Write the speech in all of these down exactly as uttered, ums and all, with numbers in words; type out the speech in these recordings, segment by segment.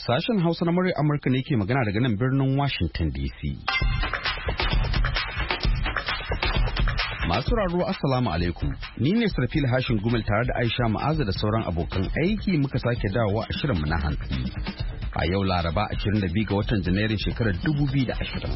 Sashen Hausa na murya Amurka ne ke magana daga nan birnin Washington D C. Masu raro Assalamu alaikum. Ni ne Sarfil Hashin Gumel tare da Aisha Ma'aza da sauran abokan aiki muka sake dawowa a shirinmu na hantsi. A yau Laraba ashirin da biyu ga watan Janairun shekarar dubu biyu da ashirin.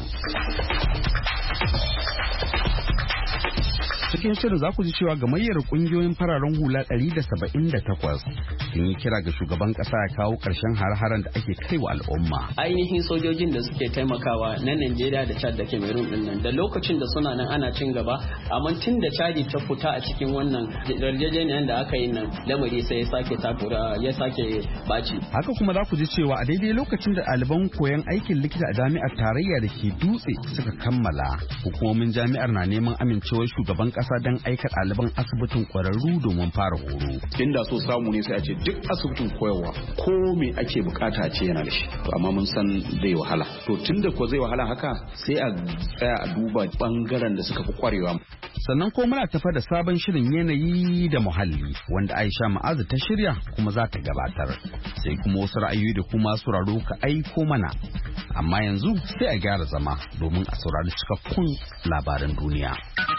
Cikin shirin za ku ji cewa gamayyar kungiyoyin fararen hula ɗari da saba'in da takwas sun yi kira ga shugaban ƙasa ya kawo ƙarshen har-haren da ake kai wa al'umma. Ainihin sojojin da suke taimakawa na Najeriya da Chad da Cameroon din nan da lokacin da suna nan ana cin gaba, amma tun da Chad ta fita a cikin wannan yarjejeniyar da aka yi nan lamari sai ya sake takura ya sake baci. Haka kuma za ku ji cewa a daidai lokacin da ɗaliban koyon aikin likita a jami'ar tarayya da ke Dutse suka kammala, hukumomin jami'ar na neman amincewar shugaban kasa don aika ɗaliban asibitin kwararru domin fara horo. Inda so samu ne sai a ce duk asibitin koyarwa ko me ake bukata a ce yana da shi. To amma mun san zai wahala. To tunda ko zai wahala haka sai a tsaya a duba bangaren da suka fi kwarewa. Sannan ko muna tafa da sabon shirin yanayi da muhalli wanda Aisha Ma'azu ta shirya kuma za ta gabatar. Sai kuma wasu ra'ayoyi da kuma sauraro ka aiko mana. Amma yanzu sai a gyara zama domin a saurari cikakkun labaran duniya.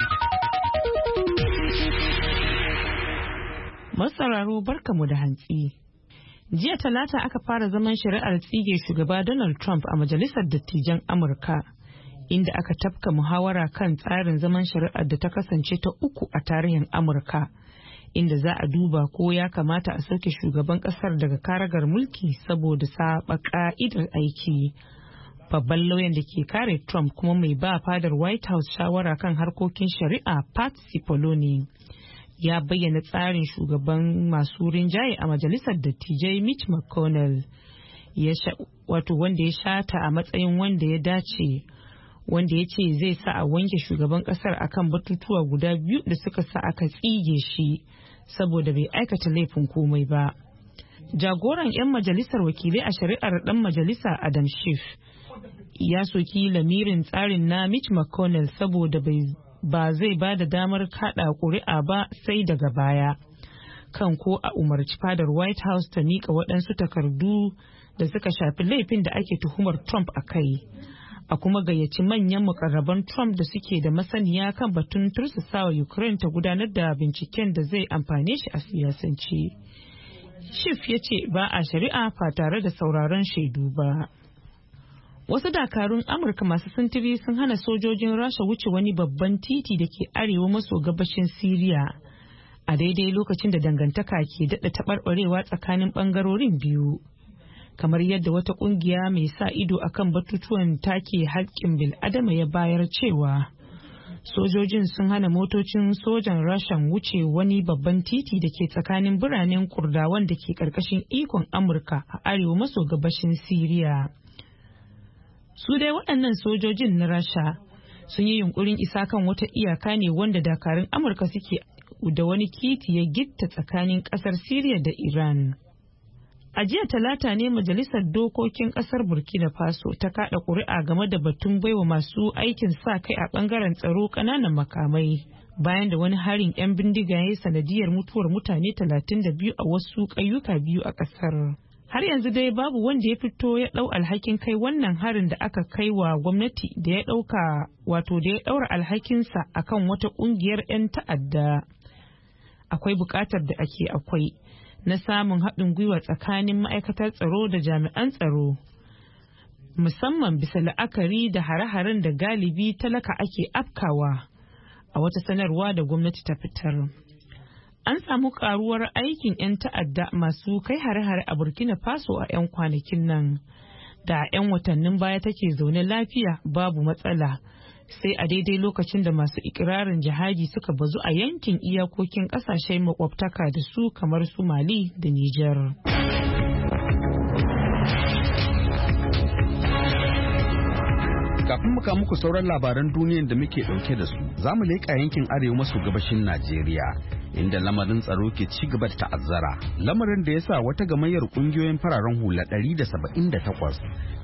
Masararo barkamu da hantsi. Jiya Talata aka fara zaman shari'ar tsige shugaba Donald Trump a Majalisar Dattijan Amurka, inda aka tafka muhawara kan tsarin zaman shari'ar da ta kasance ta uku a tarihin Amurka, inda za a duba ko ya kamata a sauke shugaban kasar daga karagar mulki saboda saba ka'idar aiki. Babban lauyan da ke kare Trump kuma mai ba fadar White House shawara kan harkokin shari'a Pat Cipollone ya bayyana tsarin shugaban masu rinjaye a majalisar dattijai Mitch McConnell wato wanda ya shata a matsayin wanda ya dace, wanda ya ce zai sa a wanke shugaban kasar akan batutuwa guda biyu da suka sa aka tsige shi saboda bai aikata laifin komai ba. Jagoran 'yan majalisar wakilai a shari'ar dan majalisa Adam Schiff ya soki lamirin tsarin na Mitch McConnell saboda bai ba zai ba da damar kada ƙuri'a ba sai daga baya kan ko a umarci fadar White House ta miƙa waɗansu takardu da suka shafi laifin da ake tuhumar Trump a kai, a kuma gayyaci manyan mukarraban Trump da suke da masaniya kan batun tursasawa Ukraine ta gudanar da binciken da zai amfane shi a siyasance. Schiff ya ce ba a shari'a ba tare da sauraron shaidu ba. Wasu dakarun Amurka masu sintiri sun hana sojojin Rasha wuce wani babban titi da ke arewa maso gabashin Siriya a daidai lokacin da dangantaka ke daɗa taɓarɓarewa tsakanin ɓangarorin biyu. Kamar yadda wata ƙungiya mai sa ido akan batutuwan take haƙƙin bil'adama ya bayar cewa sojojin sun hana motocin sojan Rashan wuce wani babban titi da ke tsakanin biranen Kurdawan da ke ƙarƙashin ikon Amurka a arewa maso gabashin Siriya. Su dai waɗannan sojojin na Rasha sun yi yunkurin isa kan wata iyaka ne wanda dakarun Amurka suke da wani kiti ya gitta tsakanin ƙasar Siriya da Iran. A jiya Talata ne Majalisar Dokokin ƙasar Burkina Faso ta kaɗa ƙuri'a game da batun baiwa masu aikin sa kai a ɓangaren tsaro ƙananan makamai bayan da wani harin 'yan bindiga ya yi sanadiyar mutuwar mutane talatin da biyu a wasu ƙauyuka biyu a ƙasar. Har yanzu dai babu wanda ya fito ya ɗau alhakin kai wannan harin da aka kai wa gwamnati da ya ɗauka wato da ya ɗaura alhakinsa akan wata ƙungiyar 'yan ta'adda. Akwai buƙatar da ake akwai na samun haɗin gwiwa tsakanin ma'aikatar tsaro da jami'an tsaro, musamman bisa la'akari da hare-haren da galibi talaka ake afkawa, a wata sanarwa da gwamnati ta fitar. An samu karuwar aikin 'yan ta'adda masu kai hare-hare a Burkina Faso a 'yan kwanakin nan. Da 'yan watannin baya take zaune lafiya babu matsala, sai a daidai lokacin da masu ikirarin jihadi suka bazu a yankin iyakokin kasashen makwabtaka da su kamar su Mali da Nijar. Kafin muka muku sauran labaran duniyan da muke ɗauke da su, za mu leƙa yankin arewa maso gabashin Najeriya, inda lamarin tsaro ke ci gaba da ta'azzara. Lamarin da ya sa wata gamayyar ƙungiyoyin fararen hula ɗari da saba'in da takwas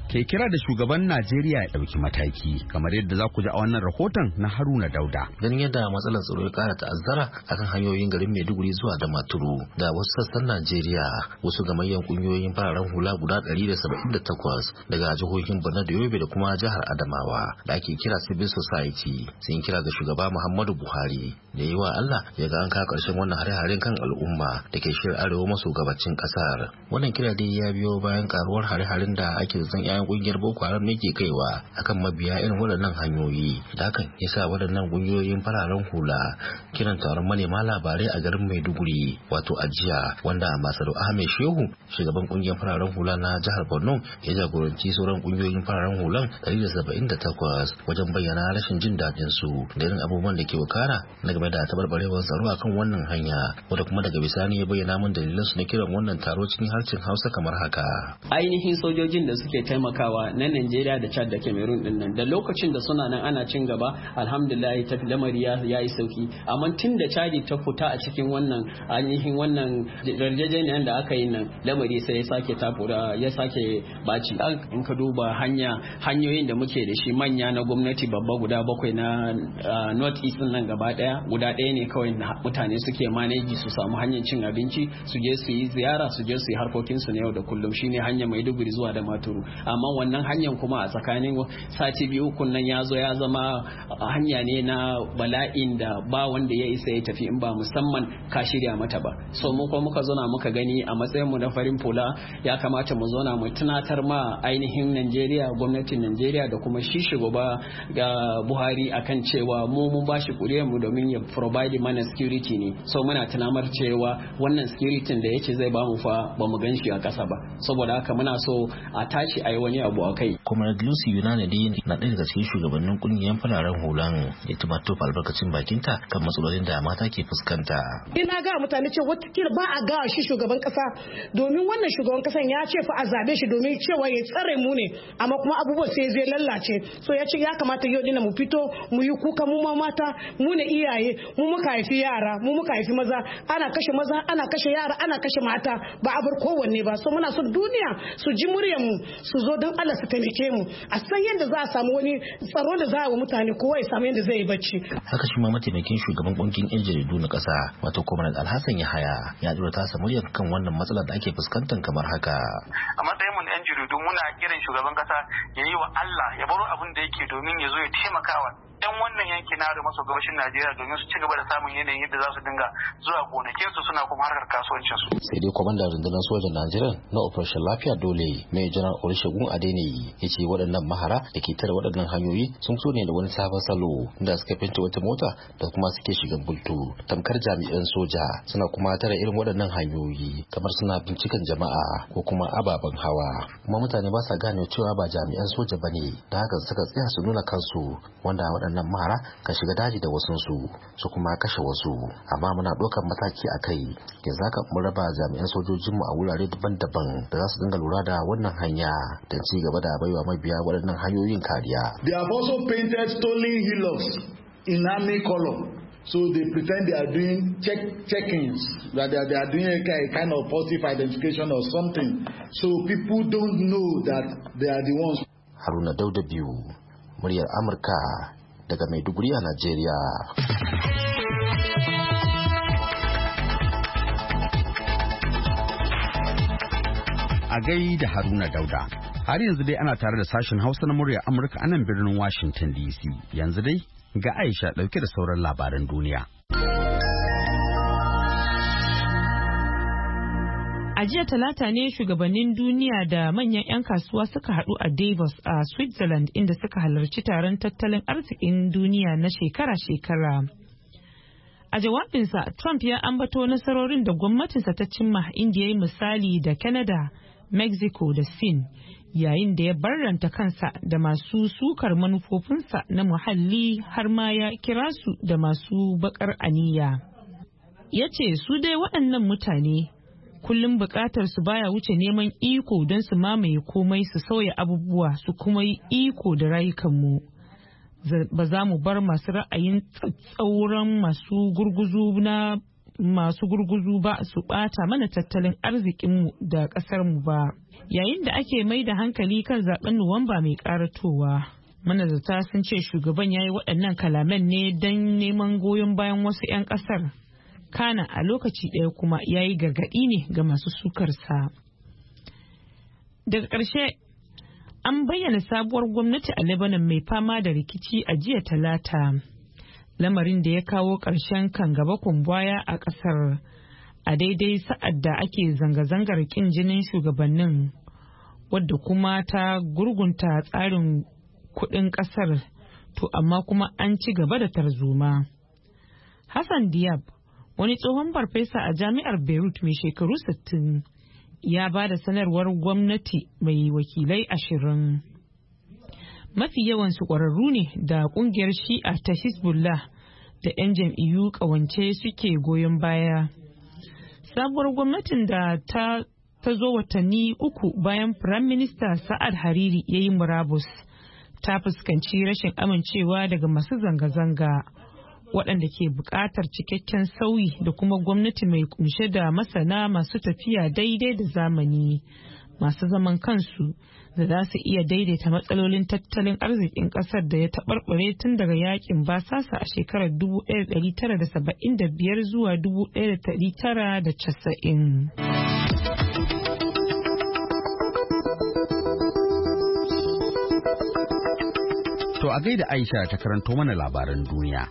ke kira da shugaban Najeriya ya ɗauki mataki kamar yadda za ku ji a wannan rahoton na Haruna Dauda. Ganin yadda matsalar tsaro ya ƙara ta'azzara akan hanyoyin garin Maiduguri zuwa Damaturu da wasu sassan Najeriya, wasu gamayyan kungiyoyin fararen hula guda ɗari da saba'in da takwas daga jihohin Borno da Yobe da kuma jihar Adamawa da ake kira Civil Society sun kira ga shugaba Muhammadu Buhari da yi wa Allah ya ga an kawo ƙarshen wannan hare-haren kan al'umma da ke shirin arewa maso gabacin ƙasar. Wannan kira dai ya biyo bayan karuwar hare-haren da ake zan 'ya'yan ƙungiyar Boko Haram ne ke kaiwa akan mabiya irin waɗannan hanyoyi da hakan ya sa waɗannan ƙungiyoyin fararen hula kiran taron manema labarai a garin Maiduguri wato ajiya, wanda Ambassador Ahmed Shehu shugaban ƙungiyar fararen hula na jihar Borno ya jagoranci sauran ƙungiyoyin fararen hulan ɗari da saba'in da takwas wajen bayyana rashin jin daɗin su da irin abubuwan da ke wakana na game da tabarbarewar tsaro akan wannan hanya, wanda kuma daga bisani ya bayyana mun dalilan su na kiran wannan taro cikin harshen Hausa kamar haka. Ainihin sojojin da suke taimakawa na Najeriya da Chad da Cameroon din nan da lokacin da suna nan ana cin gaba alhamdulillah ta lamari ya yi sauki, amma tun da Chad ta fita a cikin wannan ainihin wannan yarjejeniyar da aka yi nan lamari sai ya sake takura ya sake baci. In ka duba hanya hanyoyin da muke da shi manya na gwamnati babba guda bakwai na North East nan gaba daya guda ɗaya ne kawai mutane suke manage su samu hanyar cin abinci su je su yi ziyara su je su yi harkokin su na yau da kullum, shine hanya Maiduguri zuwa da Maturu. Amma wannan hanyar kuma a tsakanin sati biyu kun nan ya zo ya zama hanya ne na bala'in da ba wanda ya isa ya tafi in ba musamman ka shirya mata ba. So mu kuma muka zona muka gani a matsayin mu na farin fula ya kamata mu zona mu tunatar ma ainihin Najeriya, gwamnatin Najeriya da kuma shi shugaba ga Buhari akan cewa mu mun bashi kuriyar mu domin ya provide mana security ne. So muna tunamar cewa wannan security da yace zai ba mu fa ba mu gan shi a ƙasa ba, saboda haka muna so a tashi a yi wani abu a kai. Kuma Lucy Yunanadi na ɗaya daga cikin shugabannin ƙungiyar fararen hulan ya tumato albarkacin bakinta kan matsalolin da mata ke fuskanta. Ina ga mutane ce watakila ba a ga shi shugaban ƙasa domin wannan shugaban ƙasan ya ce fa a zabe shi domin cewa ya tsare mu ne, amma kuma abubuwan sai zai lallace. So ya ce ya kamata yau dina mu fito mu yi kuka mu ma mata mu ne iyaye mu muka haifi yara mu muka haifi maza, ana kashe maza ana kashe yara ana kashe mata ba a bar kowanne ba. So muna so duniya su ji muryar mu su zo don Allah su taimake mu a san yadda za a samu wani tsaro da za a wa mutane kowa ya samu yadda zai yi bacci. Haka shi ma mataimakin shugaban kungiyar yan jaridu na kasa wato Comrade Alhassan Yahaya ya dora tasa muryar kan wannan matsalar da ake fuskantar kamar haka. A matsayin mu na yan jaridu muna kiran shugaban kasa ya yi wa Allah ya baro abin da yake domin ya zo ya taimakawa yan wannan yanki na arewa maso gabashin Najeriya domin su ci gaba da samun yanayin yadda za su dinga zuwa gonakinsu suna kuma harkar kasuwancinsu. Sai dai kwamandan rundunar sojan Najeriya na Operation Lafiya Dole Mai Janar Olusegun Adeniyi ya ce waɗannan mahara da ke tare waɗannan hanyoyi sun so ne da wani sabon salo da suka finta wata mota da kuma suke shigan bultu tamkar jami'an soja, suna kuma tare irin waɗannan hanyoyi kamar suna binciken jama'a ko kuma ababen hawa. Kuma mutane ba sa gane cewa ba jami'an soja bane, da haka suka tsaya su nuna kansu, wanda waɗannan mahara kan shiga daji da wasunsu su kuma kashe wasu. Amma muna ɗaukar mataki a kai, yanzu haka mun raba jami'an sojojinmu a wurare daban-daban da za su dinga lura da wannan hanya da ci gaba da baiwa mabiya waɗannan hanyoyin kariya. They have also painted stolen hillocks in army color. So they pretend they are doing check check-ins, that they are, they are doing a kind of positive identification or something. So people don't know that they are the ones. Haruna Dauda biyu, muryar Amurka daga Maiduguri a Najeriya. A gai da Haruna Dauda. Har yanzu dai ana tare da sashen Hausa na muryar Amurka a nan birnin Washington D C. Yanzu dai ga Aisha ɗauke da sauran labaran duniya. A jiya talata ne shugabannin duniya da manyan 'yan kasuwa suka haɗu a Davos a Switzerland inda suka halarci taron tattalin arzikin duniya na shekara-shekara. A jawabinsa, Trump ya ambato nasarorin da gwamnatinsa ta cimma inda ya yi misali da Canada, Mexico da Sin, yayin da ya barranta kansa da masu sukar manufofinsa na muhalli har ma ya kira su da masu bakar aniya. Ya ce su dai waɗannan mutane kullum buƙatar su baya wuce neman iko don su mamaye komai, su sauya abubuwa, su kuma yi iko da rayukanmu. Ba za mu bar masu ra'ayin tsatsauran masu gurguzu na masu gurguzu ba su ɓata mana tattalin arzikinmu da ƙasarmu ba. Yayin da ake mai da hankali kan zaben Nuwamba mai ƙaratowa. Manazarta sun ce shugaban ya yi waɗannan kalaman ne don neman goyon bayan wasu 'yan ƙasar. Kana a lokaci ɗaya kuma ya yi gargaɗi ne ga masu sukarsa. Daga ƙarshe, an bayyana sabuwar gwamnati a Lebanon mai fama da rikici a jiya Talata. Lamarin da ya kawo ƙarshen kan gaba kumbaya a ƙasar a daidai sa'ad da ake zanga-zangar ƙin jinin shugabannin, wadda kuma ta gurgunta tsarin kuɗin ƙasar, to amma kuma an ci gaba da tarzoma. Hassan Diab, wani tsohon farfesa a jami'ar Beirut mai shekaru sittin, ya ba da sanarwar gwamnati mai wakilai ashirin. Mafi yawansu ƙwararru ne da ƙungiyar Shi'a ta Hezbollah da 'yan jam'iyyu ƙawance suke goyon baya. Sabuwar gwamnatin da ta, ta zo watanni uku bayan Firayim Minista Sa'ad Hariri ya yi murabus, ta fuskanci rashin amincewa daga masu zanga-zanga, waɗanda ke buƙatar cikakken sauyi da kuma gwamnati mai kunshe da masana masu tafiya daidai da zamani, masu zaman kansu da za su iya daidaita matsalolin tattalin arzikin ƙasar da ya taɓarɓare tun daga yakin basasa a shekarar dubu ɗaya da ɗari tara da saba'in da biyar zuwa dubu ɗaya da ɗari tara da casa'in. To a gaida Aisha ta karanto mana labaran duniya.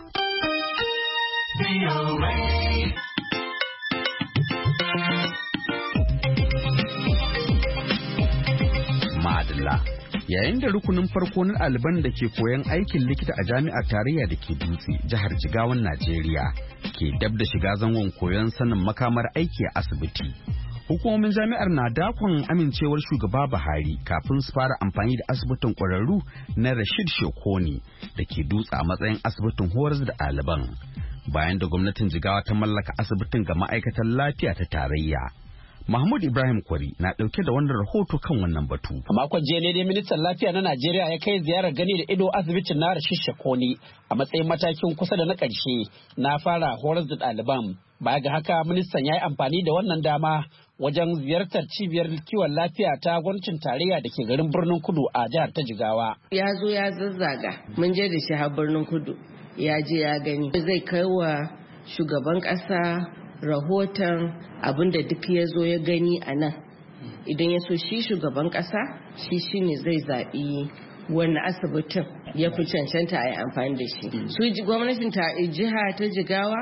Madalla. Yayin da rukunin farko na ɗaliban da ke koyan aikin likita a jami'ar tarayya da ke Dutse, jihar Jigawan Najeriya, ke dab da shiga zangon koyon sanin makamar aiki a asibiti. Hukumomin jami'ar na dakon amincewar shugaba Buhari kafin su fara amfani da asibitin ƙwararru na Rashid Shekoni da ke Dutse a matsayin asibitin horas da ɗaliban. Bayan da gwamnatin Jigawa ta mallaka asibitin ga ma'aikatan lafiya ta tarayya. Mahmud Ibrahim Kwari na ɗauke da wannan rahoto kan wannan batu. A makon jiya ne dai ministan lafiya na Najeriya ya kai ziyarar gani da ido asibitin na Rashid Shekoni a matsayin matakin kusa da na ƙarshe na fara horas da ɗaliban. Baya ga haka ministan ya yi amfani da wannan dama wajen ziyartar cibiyar kiwon lafiya ta gwamnatin tarayya da ke garin Birnin Kudu a jihar ta Jigawa. Ya zo ya zazzaga, mun je da shi har Birnin Kudu, ya je ya gani. Zai kai wa shugaban ƙasa rahoton abin da duk ya zo ya gani a nan. Idan ya so shi shugaban ƙasa, shi shine zai zaɓi wani asibitin ya fi cancanta a yi amfani da shi. Su gwamnatin jiha ta Jigawa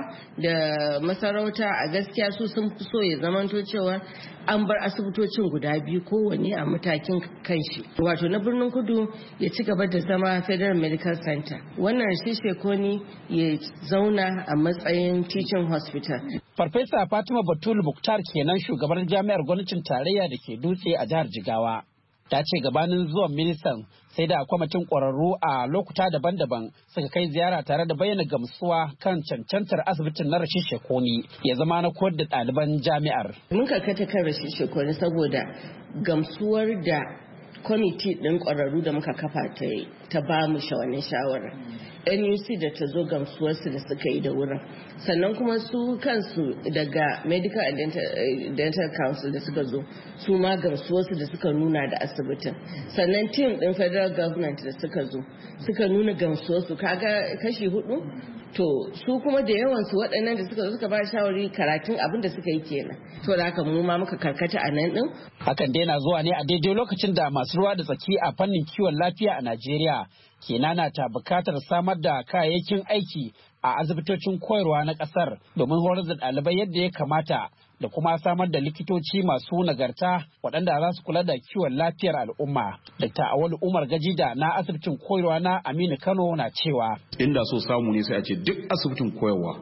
da masarauta a gaskiya su sun fi so ya zamanto cewa an bar asibitocin guda biyu kowanne a matakin kanshi. Wato na Birnin Kudu ya ci gaba da zama Federal Medical Center. Wannan Rashid Shekoni ya zauna a matsayin teaching hospital. Farfesa Fatima Batul Buktar kenan shugabar jami'ar gwamnatin tarayya da ke Dutse a jihar Jigawa. Ta ce gabanin zuwan ministan sai da kwamitin ƙwararru a lokuta daban-daban suka kai ziyara tare da bayyana gamsuwa kan cancantar asibitin na Rashid Shekoni ya zama na koyar da ɗaliban jami'ar. Mun karkata kan Rashid Shekoni saboda gamsuwar da kwamiti ɗin ƙwararru da muka kafa ta ba mu shawarar shawara. N U C da ta zo gamsuwarsu da suka yi da wurin, sannan kuma su kansu daga Medical and Dental, Dental Council da suka zo su ma gamsuwarsu da suka nuna da asibitin, sannan team din federal government da suka zo suka nuna gamsuwarsu, kaga kashi hudu. To su kuma da yawansu waɗannan da suka zo suka ba shawari karatun abin da suka yi kenan, to da haka mu ma muka karkata a nan din. Hakan dai na zuwa ne a daidai lokacin da masu ruwa da tsaki a fannin kiwon lafiya a Najeriya ke nanata bukatar samar da kayayyakin aiki a asibitocin koyarwa na kasar domin horar da ɗalibai yadda ya kamata da kuma samar da likitoci masu nagarta waɗanda za su kula da kiwon lafiyar al'umma. Dakta Awolu Umar Gajida na asibitin koyarwa na Aminu Kano na cewa inda so samu ne sai a ce duk asibitin koyarwa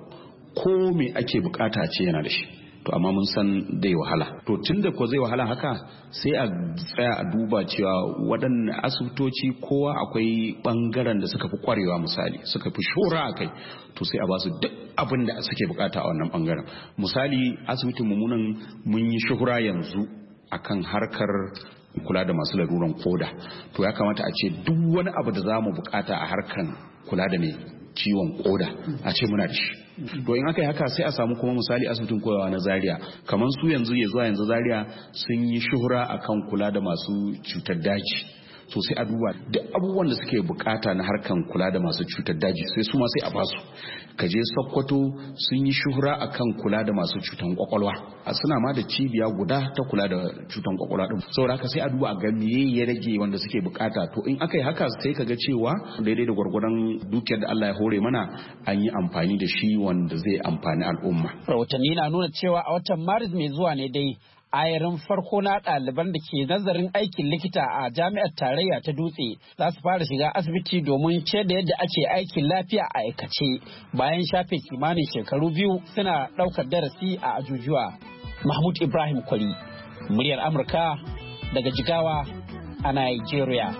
ko me ake bukata ce yana da shi. To amma mun san zai wahala. To tunda ko zai wahala haka sai a tsaya a duba cewa waɗanne asibitoci kowa akwai ɓangaren da suka fi kwarewa, misali suka fi shora a kai, to sai a ba su duk abin da suke bukata a wannan ɓangaren. Misali asibitin mummunan mun yi shuhura yanzu akan harkar kula da masu laruran koda, to ya kamata a ce duk wani abu da za mu bukata a harkar kula da mai ciwon koda a ce muna da shi. to in aka yi haka sai a samu kuma misali asibitin koyawa na Zaria kamar su yanzu ya zuwa yanzu Zaria sun yi shuhura akan kula da masu cutar daji so sai a duba duk abubuwan da suke bukata na harkan kula da masu cutar daji sai su ma sai a basu kaje Sokoto sun yi shuhura akan kula da masu cutar kwakwalwa a suna ma da cibiya guda ta kula da cutar kwakwalwa din saboda haka sai a duba a ga meye ya rage wanda suke bukata to in aka yi haka sai kaga cewa daidai da gwargwadon dukiyar da Allah ya hore mana an yi amfani da shi wanda zai amfani al'umma. Rahotanni na nuna cewa a watan Maris mai zuwa ne dai ayarin farko na ɗaliban da ke nazarin aikin likita a jami'ar tarayya ta Dutse za su fara shiga asibiti domin ce da yadda ake aikin lafiya a aikace bayan shafe kimanin shekaru biyu suna ɗaukar darasi a ajujuwa. Mahmud Ibrahim Kwari, muryar Amurka daga Jigawa a Nigeria.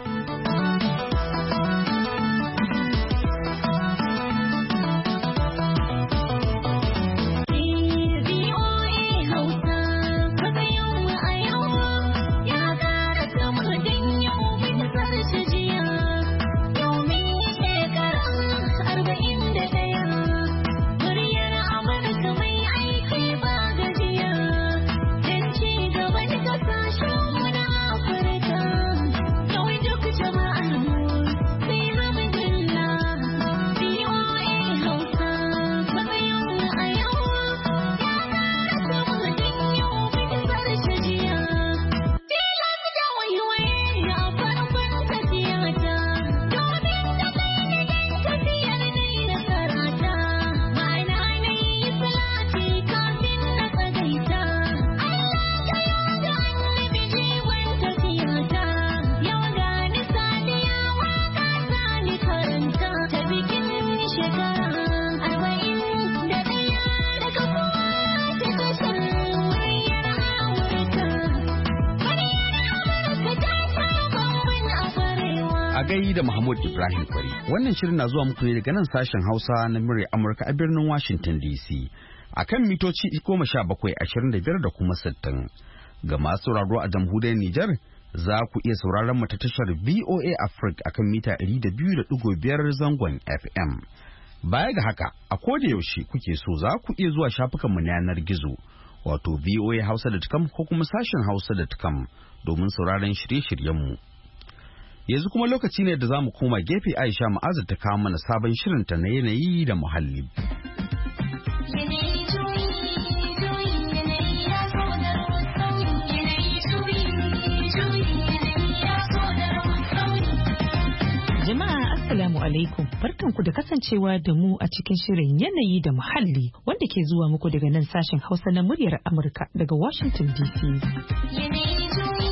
gai da Mahmud Ibrahim Kwari. Wannan shirin na zuwa muku ne daga nan sashen Hausa na murya Amurka a birnin Washington D C. A kan mitoci goma sha bakwai ashirin da biyar da kuma sittin. Ga masu sauraro a jamhuriyar Nijar za ku iya sauraron mu ta tashar V O A Africa akan mita ɗari da biyu da ɗigo biyar zangon F M. Baya ga haka, a koda yaushe kuke so za ku iya zuwa shafukanmu na yanar gizo, wato v o a hausa dot com ko kuma sashen hausa dot com domin sauraron shirye-shiryenmu. Yanzu kuma lokaci ne da za mu koma gefe Aisha Ma'azu ta kawo mana sabon shirinta na yanayi da muhalli. Jama'a Assalamu alaikum, barkanku da kasancewa da mu a cikin shirin yanayi da muhalli wanda ke zuwa muku daga nan sashen Hausa na muryar Amurka daga Washington D C.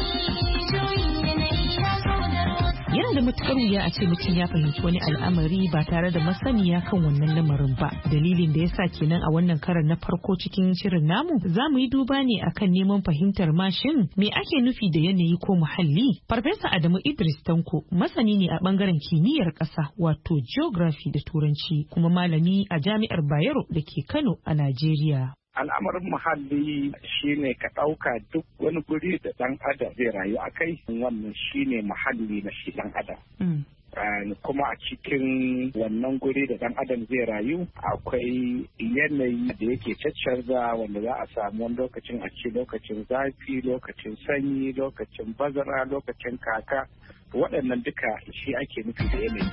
Yana da matukar wuya a ce mutum ya fahimci wani al'amari ba tare da masaniya kan wannan lamarin ba. Dalilin da ya sa kenan a wannan karan na farko cikin shirin namu za mu yi duba ne akan neman fahimtar mashin me ake nufi da yanayi ko muhalli. Farfesa Adamu Idris Tanko masani ne a bangaren kimiyyar ƙasa wato geography da turanci kuma malami a jami'ar Bayero da ke Kano a Najeriya. Al'amarin muhalli shine ka ɗauka duk wani guri da ɗan adam zai rayu a kai wannan shine muhalli na shi ɗan adam. Mm. Uh, kuma a cikin wannan guri da ɗan adam zai rayu akwai yanayi da yake caccanza wanda za a samu wani lokacin a ce lokacin zafi, lokacin sanyi, lokacin bazara, lokacin kaka. Waɗannan duka shi ake nufi da yanayi.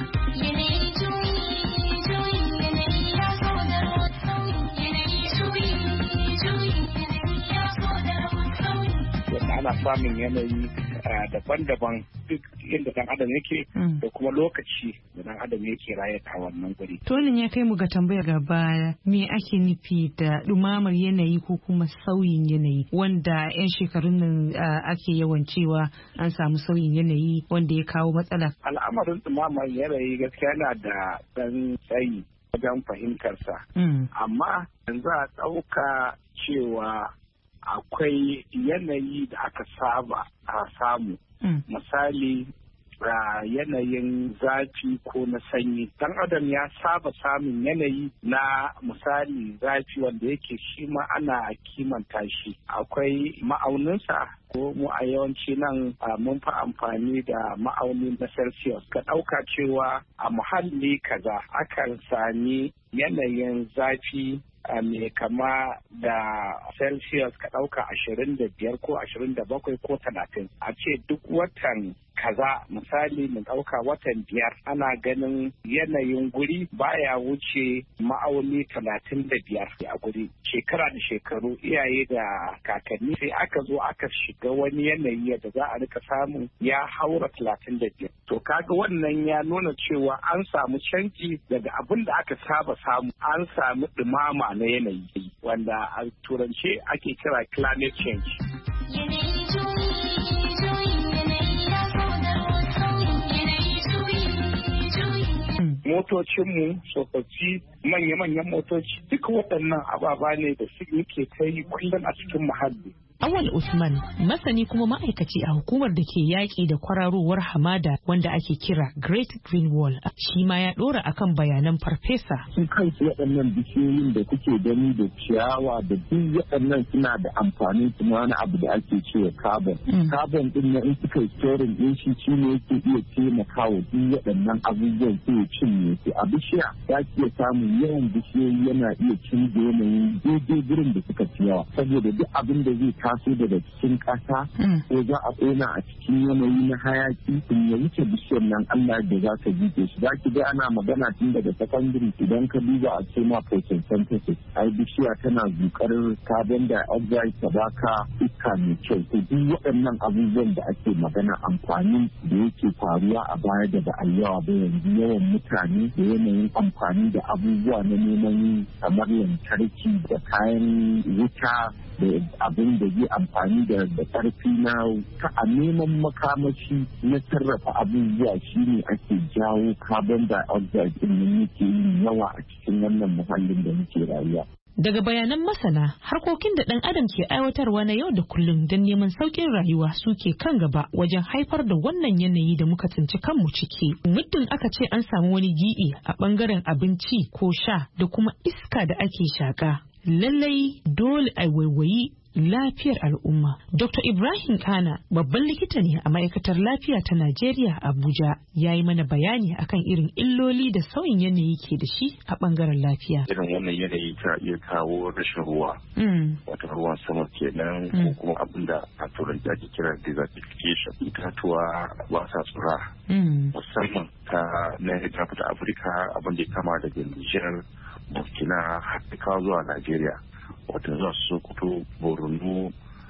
Ana samun yanayi daban-daban duk inda dan adam yake da kuma lokaci da dan adam yake raye a wannan guri. Tonin ya kai mu ga tambayar gaba me ake nufi da dumamar yanayi ko kuma sauyin yanayi wanda 'yan shekarun nan ake yawan cewa an samu sauyin yanayi wanda ya kawo matsala. Al'amarin dumamar yanayi gaskiya yana da ɗan tsayi wajen fahimtarsa. Amma yanzu a ɗauka cewa akwai yanayi da aka saba a samu. Mm. Misali a yanayin zafi ko na sanyi. Dan adam ya saba samun yanayi na misali zafi wanda yake shi ma ana kimanta shi. Akwai ma'auninsa ko mu a yawanci nan mun fi amfani da ma'auni na Celsius. Ka ɗauka cewa a muhalli kaza akan sami yanayin zafi mai kama da Celsius ka ɗauka ashirin da biyar ko ashirin da bakwai ko talatin. A ce duk watan kaza misali mu ɗauka watan biyar ana ganin yanayin guri baya wuce ma'auni talatin da biyar a guri. Shekara da shekaru iyaye da kakanni sai aka zo aka shiga wani yanayi da za a rika samu ya haura talatin da biyar. To kaga wannan ya nuna cewa an samu canji daga abin da aka saba samu, an samu ɗumama na yanayi wanda a turance ake kira climate change. Motocinmu tsofaffi manya-manyan motoci duka waɗannan ababa ne da su muke ta yi kullum a cikin muhalli. Awal Usman masani kuma ma'aikaci a hukumar da ke yaƙi da kwararowar hamada wanda ake kira Great Green Wall shi ma ya ɗora akan bayanan farfesa. Sun kansu waɗannan bishiyoyin da kuke gani da ciyawa da duk waɗannan suna da amfani kuma wani abu da ake cewa carbon. Carbon ɗin na in suka yi storing ɗin shi shi ne yake iya taimakawa duk waɗannan abubuwan su ya cinye su. A bishiya ya iya samun yawan bishiyoyi yana iya canza yanayin daidai gurin da suka fi yawa saboda duk abin da zai taso daga cikin ƙasa ko za a ƙona a cikin yanayi na hayaki in ya wuce bishiyar nan Allah da za ka jike shi. Za ki ga ana magana tun daga secondary idan ka duba a ce ma photosynthesis ai bishiya tana zukar carbon dioxide ta baka iska mai kyau. To duk waɗannan abubuwan da ake magana amfani da yake faruwa a baya da ba a yawa ba yanzu yawan mutane da yanayin amfani da abubuwa na neman kamar lantarki da kayan wuta da abin da zai amfani da ƙarfi na ta a neman makamashi na sarrafa abubuwa shine ake jawo carbon dioxide din yake yin yawa a cikin wannan muhallin da muke rayuwa. Daga bayanan masana, harkokin da ɗan adam ke aiwatarwa na yau da kullum don neman sauƙin rayuwa suke kan gaba wajen haifar da wannan yanayi da muka tsinci kanmu ciki. Muddin aka ce an samu wani giɓi a ɓangaren abinci ko sha da kuma iska da ake shaƙa, lallai dole a waiwayi lafiyar al'umma. Doctor Ibrahim Kana babban likita ne a ma'aikatar lafiya ta Najeriya Abuja ya yi mana bayani akan irin illoli da sauyin yanayi ke da shi a bangaren lafiya. Irin wannan yanayi ta iya kawo rashin ruwa. Wata ruwan sama kenan ko kuma abin da a turanci ake kira desertification. Itatuwa ba sa tsura. Musamman ta na ta fita Afirka abin da ya kama daga Niger, Burkina har kawo zuwa Najeriya. Wata za su sokoto borno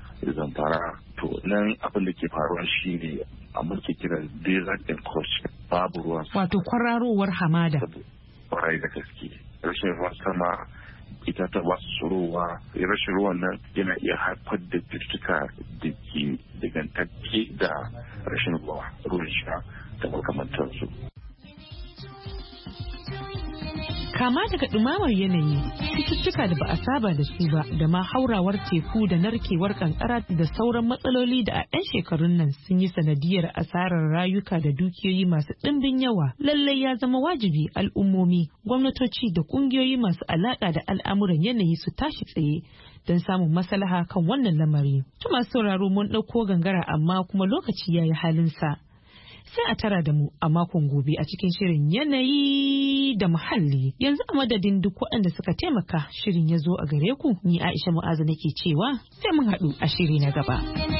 zamfara to nan abin da ke faruwa shi ne a mulki kiran desert encroachment babu ruwan sama wato kwararowar hamada kwarai da gaske rashin ruwan sama ita ta ba su surowa rashin ruwan nan yana iya haifar da cututtuka da ke dangantacce da rashin ruwa ruwan sha da makamantansu. Kama daga ɗumamar yanayi, cututtuka da ba a saba da su ba, da ma haurawar teku da narkewar kankara da sauran matsaloli da a 'yan shekarun nan sun yi sanadiyar asarar rayuka da dukiyoyi masu ɗimbin yawa. Lallai ya zama wajibi al'ummomi, gwamnatoci da ƙungiyoyi masu alaƙa da al'amuran yanayi su tashi tsaye don samun maslaha kan wannan lamari. Tuma sauraro mun ɗauko gangara amma kuma lokaci ya yi halinsa. Sai a tara da mu a makon gobe a cikin shirin yanayi da muhalli. Yanzu a madadin duk waɗanda suka taimaka shirin ya zo a gare ku, ni Aisha Mu'azu nake cewa sai mun haɗu a shiri na gaba.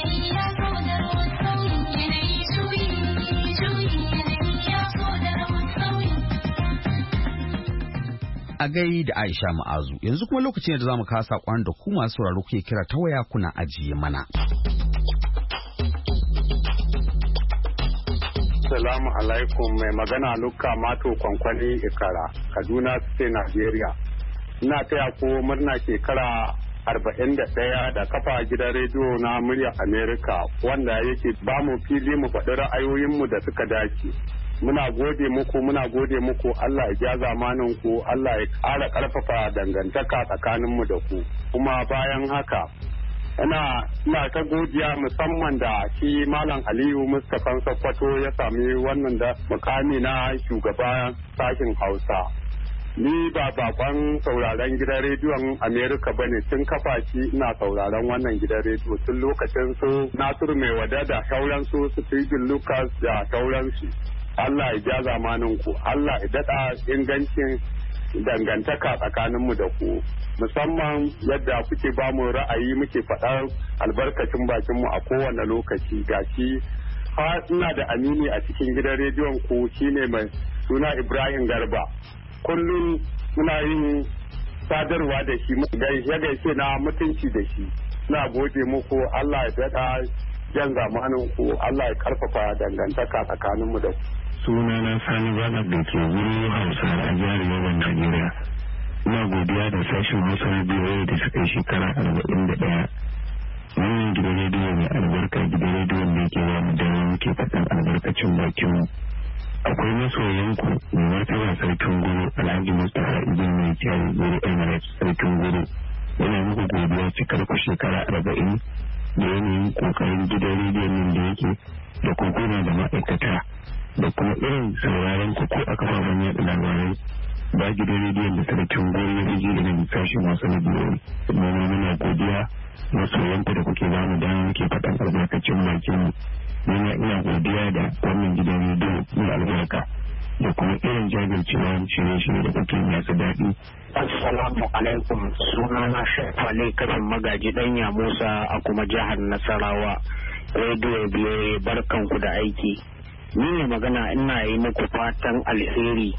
A gai da Aisha Mu'azu, yanzu kuma lokacin da za mu kasa kwan da ku masu sauraro kuke kira ta waya kuna ajiye mana. Assalamu alaikum, mai magana Luka Mato Kwankwani Ikara, Kaduna State, Nigeria. Ina taya ko murna shekara arba'in da ɗaya da kafa gidan rediyo na murya Amerika wanda yake ba mu fili mu faɗi ra'ayoyinmu da suka dace. Muna gode muku, muna gode muku, Allah ya ja zamanin ku, Allah ya ƙara ƙarfafa dangantaka tsakaninmu da ku. Kuma bayan haka ina ina ta godiya musamman da shi Malam Aliyu Mustapha Sokoto ya sami wannan da mukami na shugaban sashen Hausa. Ni ba bakon sauraron gidan rediyon Amerika ba ne, tun kafa shi ina sauraron wannan gidan rediyo tun lokacin su Nasiru Mai Wada da sauransu su Stephen Lucas da sauransu. Allah ya ja zamanin ku, Allah ya daɗa ingancin dangantaka tsakaninmu da ku, musamman yadda kuke ba mu ra'ayi muke faɗar albarkacin bakinmu a kowane lokaci. Gashi ha ina da amini a cikin gidan rediyon ku shine mai suna Ibrahim Garba. Kullum muna yin sadarwa da shi, ya gaishe na mutunci da shi. Na gode muku, Allah ya daɗa jan zamanin ku, Allah ya karfafa dangantaka tsakaninmu da ku. Sunana Sani Zainab da ke wuri Hausa a jihar Yobe, Najeriya. Ina godiya da sashen Hausa na biyu da suka yi shekara arba'in da ɗaya. Wannan gidan rediyo mai albarka, gidan rediyon da ke ba mu dama muke faɗin albarkacin bakinmu. Akwai masoyanku mai martaba sarkin goro Alhaji Mustapha Ibn Mai Kyari Goro Emirates sarkin goro. Yana muku godiya cikar ku shekara arba'in da yanayin kokarin gidan rediyon nan da yake da kokona da ma'aikata da kuma irin sauraron ku ko a kafafen yaɗa labarai. Ba gidan rediyon da sarkin goro ya fi ji da nan sashen wasu na biyu. Kuma muna godiya masoyanku da kuke ba mu dama muke faɗan albarkacin bakinmu. Nuna ina godiya da wannan gidan rediyo mai albarka da kuma irin jajircewa shirye-shirye da kuke masu daɗi. Assalamu alaikum, sunana Shafale kafin magaji ɗanya Musa a kuma jihar Nasarawa. Rediyo biyu barkanku da aiki. Ni ne magana ina yi muku fatan alheri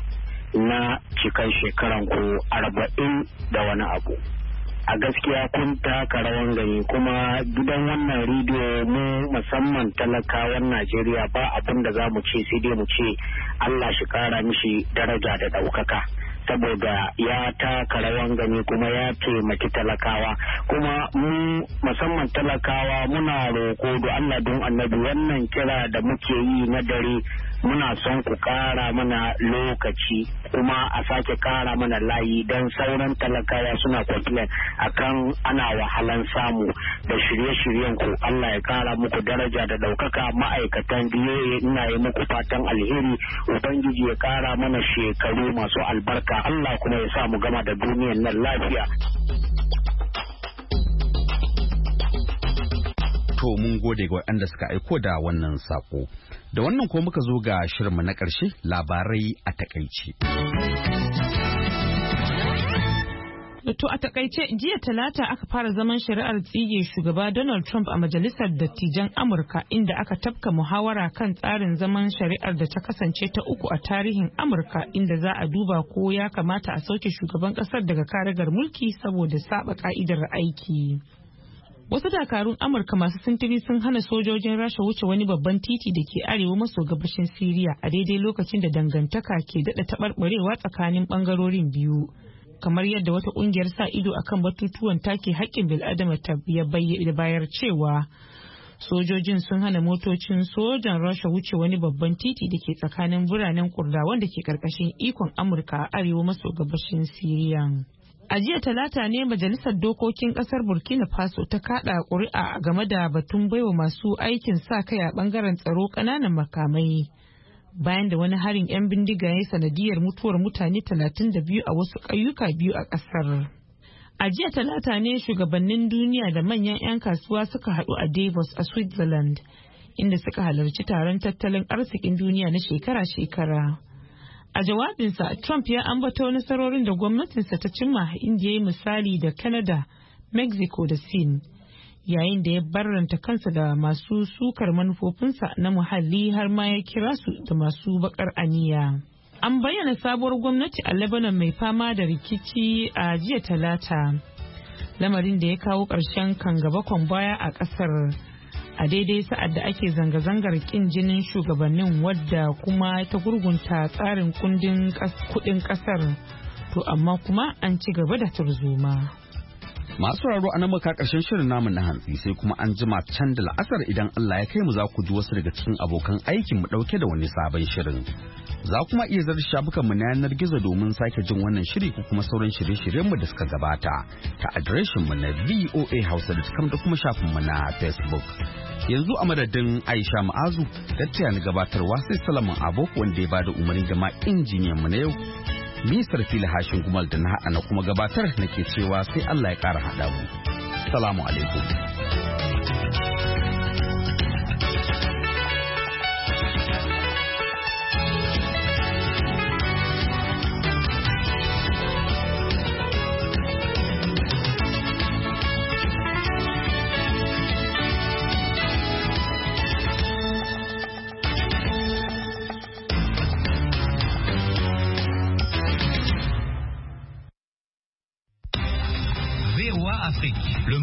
na cikan shekaranku arba'in da wani abu. A gaskiya kun taka rawan gani, kuma gidan wannan rediyo mu musamman talakawan Najeriya ba abin da za mu ce sai dai mu ce Allah shi kara mishi daraja da ɗaukaka, saboda ya taka rawan gani kuma ya taimaki talakawa. Kuma mu musamman talakawa muna roƙo da Allah don annabi wannan kira da muke yi na dare muna son ku kara mana lokaci kuma a sake kara mana layi don sauran talakawa suna complain akan ana wahalan samu da shirye-shiryen ku. Allah ya kara muku daraja da daukaka. Ma'aikatan biye ina yi muku fatan alheri, ubangiji ya kara mana shekaru masu albarka, Allah kuma ya sa mu gama da duniyar nan lafiya. To mun gode ga waɗanda suka aiko da wannan sako. Da wannan ko muka zo ga shirinmu na ƙarshe, labarai a takaice. To a takaice jiya talata aka fara zaman shari'ar tsige shugaba Donald Trump a majalisar dattijan Amurka, inda aka tafka muhawara kan tsarin zaman shari'ar da ta kasance ta uku a tarihin Amurka, inda za a duba ko ya kamata a sauke shugaban kasar daga karagar mulki saboda saba ka'idar aiki. Wasu dakarun Amurka masu sintiri sun hana sojojin Rasha wuce wani babban titi da ke arewa maso gabashin Siriya a daidai lokacin da dangantaka ke daɗa taɓarɓarewa tsakanin ɓangarorin biyu. Kamar yadda wata ƙungiyar sa ido akan batutuwan take haƙƙin bil'adama ta bayar cewa sojojin sun hana motocin sojan Rasha wuce wani babban titi da ke tsakanin biranen Kurdawan da ke ƙarƙashin ikon Amurka a arewa maso gabashin Siriya. A jiya talata ne majalisar dokokin kasar Burkina Faso ta kada ƙuri'a game da batun baiwa masu aikin sa kai a bangaren tsaro ƙananan makamai, bayan da wani harin 'yan bindiga ya sanadiyar mutuwar mutane talatin da biyu a wasu ƙauyuka biyu a ƙasar. A jiya talata ne shugabannin duniya da manyan 'yan kasuwa suka haɗu a Davos a Switzerland, inda suka halarci taron tattalin arzikin duniya na shekara-shekara. A jawabinsa, Trump ya ambato nasarorin da gwamnatinsa ta cimma, inda ya yi misali da Canada, Mexico da Sin, yayin da ya barranta kansa da masu sukar manufofinsa na muhalli har ma ya kira su da masu bakar aniya. An bayyana sabuwar gwamnati a Lebanon mai fama da rikici a jiya talata, lamarin da ya kawo ƙarshen kan gaba kwan baya a ƙasar. A daidai sa'ad da ake zanga-zangar kin jinin shugabannin wadda kuma ta gurgunta tsarin kundin kudin kasar, to amma kuma an ci gaba da turzuma. Masu sauraro a nan muka karshen shirin namu na hantsi sai kuma an jima can da la'asar idan Allah ya kai mu za ku ji wasu daga cikin abokan aikin mu dauke da wani sabon shirin. Za kuma iya zar shafukan mu na yanar gizo domin sake jin wannan shiri ko kuma sauran shirye-shiryen mu da suka gabata ta adireshin mu na voa hausa dot com da kuma shafin mu na Facebook. Yanzu a madadin Aisha Ma'azu da ta ni gabatarwa sai Salaman Abok wanda ya bada umarni da ma injiniyan mu na yau. Nisar fili hashin gumal da na haɗa na kuma gabatar nake cewa sai Allah ya ƙara haɗa mu. Salamu alaikum.